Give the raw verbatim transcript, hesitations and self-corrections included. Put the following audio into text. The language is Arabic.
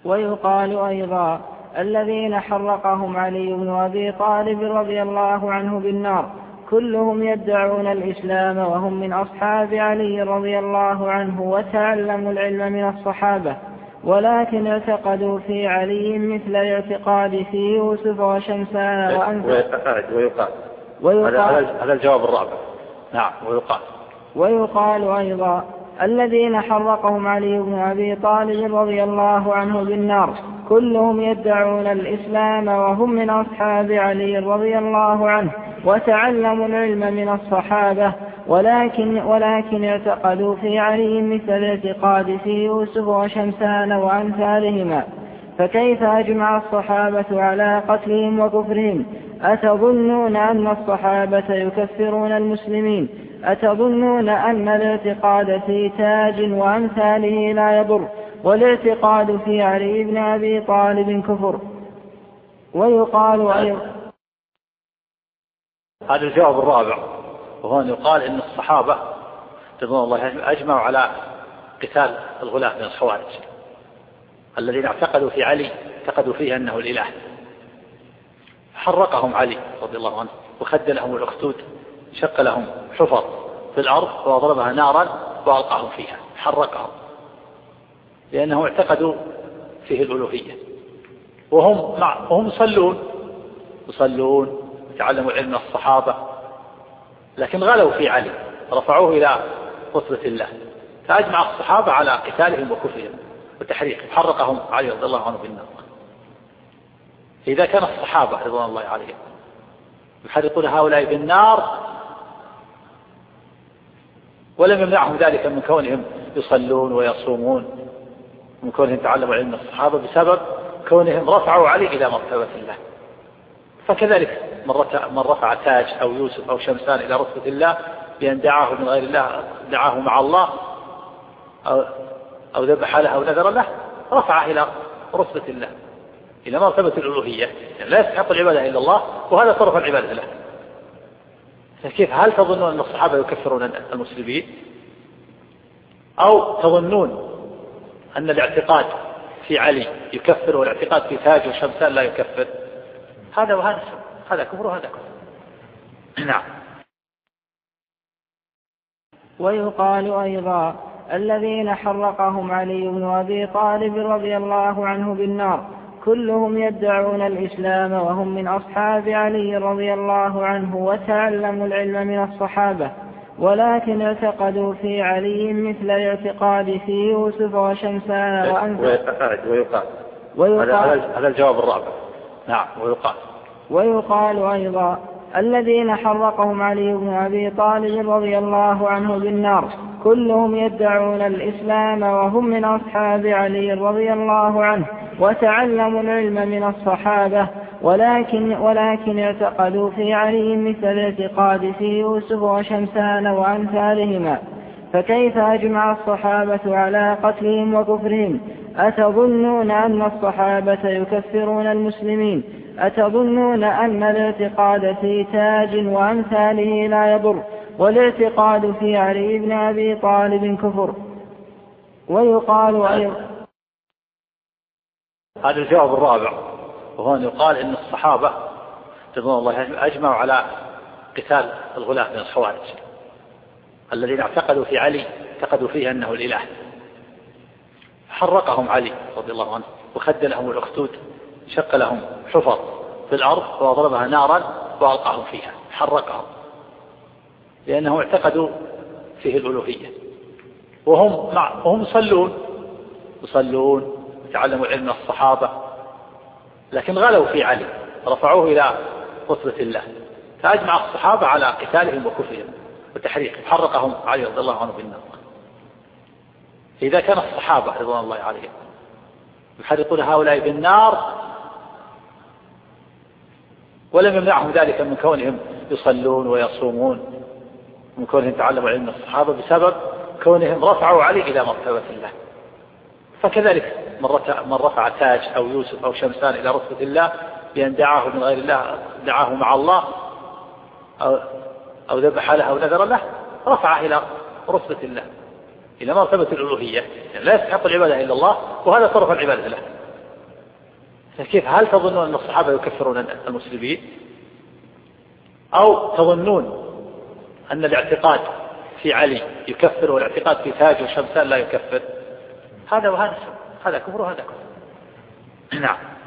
ويقال أيضا الذين حرقهم علي بن أبي طالب رضي الله عنه بالنار كلهم يدعون الإسلام وهم من أصحاب علي رضي الله عنه وتعلموا العلم من الصحابة، ولكن اعتقدوا في علي مثل الاعتقاد في يوسف وشمسان وأنفال. ويقال ويقال هذا الجواب الرابع. نعم. ويقال ويقال أيضا الذين حرقهم علي بن أبي طالب رضي الله عنه بالنار كلهم يدعون الإسلام وهم من أصحاب علي رضي الله عنه وتعلموا العلم من الصحابة، ولكن, ولكن اعتقدوا في علي مثل الاعتقاد في يوسف وشمسان وأمثالهما، فكيف أجمع الصحابة على قتلهم وكفرهم؟ أتظنون أن الصحابة يكفرون المسلمين؟ أتظنون أن الاعتقاد في تاج وأمثاله لا يضر، والاعتقاد في علي بن أبي طالب كفر؟ ويقال أيضا هذا الجواب الرابع، وهو أن يقال إن الصحابة رضوان الله أجمعوا على قتال الغلاة من الخوارج الذين اعتقدوا في علي، اعتقدوا فيه أنه الإله، حرقهم علي رضي الله عنه وخد لهم الأخدود، شق لهم حفر في الأرض وضربها نارا وألقاهم فيها، حرقهم لأنهم اعتقدوا فيه الألوهية، وهم مع وهم يصلون يصلون وتعلموا العلم من الصحابة، لكن غلوا في علي، رفعوه إلى رتبة الله، فأجمع الصحابة على قتالهم وكفرهم وتحريقهم، حرقهم علي رضي الله عنه بالنار. إذا كان الصحابة رضوان الله عليهم يحرقون هؤلاء بالنار ولم يمنعهم ذلك من كونهم يصلون ويصومون، من كونهم تعلموا علم الصحابة، بسبب كونهم رفعوا علي إلى مرتبة الله، فكذلك من رفع تاج أو يوسف أو شمسان إلى رتبة الله بأن دعاه من غير الله، دعاه مع الله أو, أو ذبح له أو نذر له، رفعه إلى رتبة الله، إلى مرتبة الألوهية، يعني لا يستحق العبادة إلا الله، وهذا صرف العبادة له. فكيف هل تظنون أن الصحابة يكفرون المسلمين؟ أو تظنون أن الاعتقاد في علي يكفر والاعتقاد في تاج وشمسان لا يكفر؟ هذا وهذا هذا كفر وهذا كفر. نعم. ويقال أيضا الذين حرقهم علي بن أبي طالب رضي الله عنه بالنار كلهم يدعون الإسلام وهم من أصحاب علي رضي الله عنه وتعلموا العلم من الصحابة، ولكن اعتقدوا في علي مثل الاعتقاد في يوسف وشمسان وأنفال. ويقال ويقال هذا الجواب الرابع. نعم. ويقال ويقال أيضا الذين حرقهم علي بن أبي طالب رضي الله عنه بالنار كلهم يدعون الإسلام وهم من أصحاب علي رضي الله عنه وتعلموا العلم من الصحابة، ولكن, ولكن اعتقدوا في علي مثل الاعتقاد في يوسف وشمسان وأمثالهما، فكيف أجمع الصحابة على قتلهم وكفرهم؟ أتظنون أن الصحابة يكفرون المسلمين؟ أتظنون أن الاعتقاد في تاج وأمثاله لا يضر، والاعتقاد في علي بن أبي طالب كفر؟ ويقال أيضا هذا الجواب الرابع، وهو أن يقال إن الصحابة رضوان الله أجمعوا على قتال الغلاة من الخوارج الذين اعتقدوا في علي، اعتقدوا فيه أنه الإله، حرقهم علي رضي الله عنه وخد لهم الأخدود، شق لهم حفر في الأرض وضربها نارا وألقاهم فيها، حرقهم لأنهم اعتقدوا فيه الألوهية، وهم مع وهم يصلون يصلون وتعلموا العلم من الصحابة، لكن غلوا في علي، رفعوه إلى رتبة الله، فأجمع الصحابة على قتالهم وكفرهم وتحريقهم، حرقهم علي رضي الله عنه بالنار. إذا كان الصحابة رضوان الله عليهم يحرقون هؤلاء بالنار ولم يمنعهم ذلك من كونهم يصلون ويصومون، من كونهم تعلموا علم الصحابة، بسبب كونهم رفعوا علي إلى مرتبة الله، فكذلك من رفع تاج أو يوسف أو شمسان إلى رتبة الله بأن دعاه من غير الله، دعاه مع الله أو, أو ذبح له أو نذر له، رفعه إلى رتبة الله، إلى مرتبة الألوهية، يعني لا يستحق العبادة إلا الله، وهذا صرف العبادة له. كيف؟ هل تظنون أن الصحابة يكفرون المسلمين أو تظنون أن الاعتقاد في علي يكفر والاعتقاد في تاج وشمسان لا يكفر؟ هذا وهذا هذا كفر وهذا كفر. نعم.